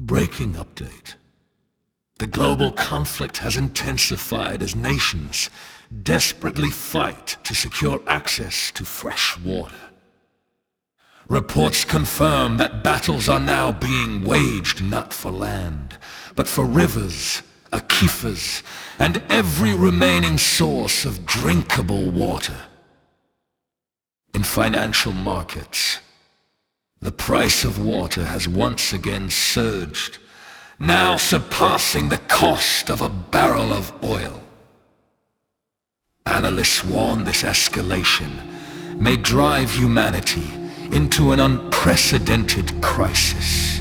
Breaking update. The global conflict has intensified as nations desperately fight to secure access to fresh water. Reports confirm that battles are now being waged not for land, but for rivers, aquifers, and every remaining source of drinkable water. In financial markets, the price of water has once again surged, now surpassing the cost of a barrel of oil. Analysts warn this escalation may drive humanity into an unprecedented crisis.